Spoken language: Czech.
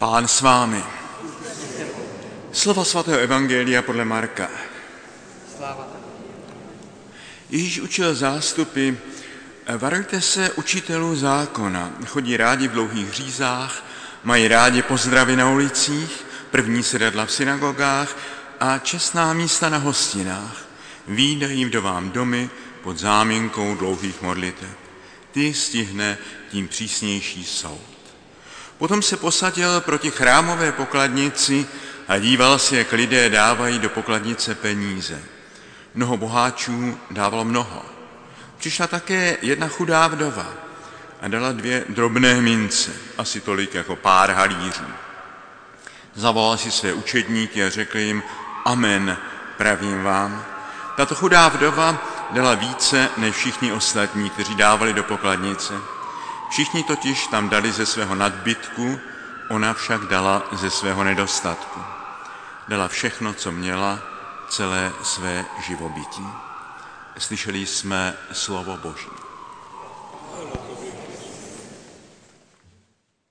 Pán s vámi. Slova svatého evangelia podle Marka. Ježíš učil zástupy: varujte se učitelů zákona, chodí rádi v dlouhých řízách, mají rádi pozdravy na ulicích, první sedadla v synagogách a čestná místa na hostinách, vídají vdovám domy pod záminkou dlouhých modliteb. Ty stihne, tím přísnější soud. Potom se posadil proti chrámové pokladnici a díval se, jak lidé dávají do pokladnice peníze. Mnoho boháčů dávalo mnoho. Přišla také jedna chudá vdova a dala 2 drobné mince, asi tolik jako pár halířů. Zavolal si své učedníky a řekl jim: Amen, pravím vám. Tato chudá vdova dala více než všichni ostatní, kteří dávali do pokladnice. Všichni totiž tam dali ze svého nadbytku, ona však dala ze svého nedostatku. Dala všechno, co měla, celé své živobytí. Slyšeli jsme slovo Boží.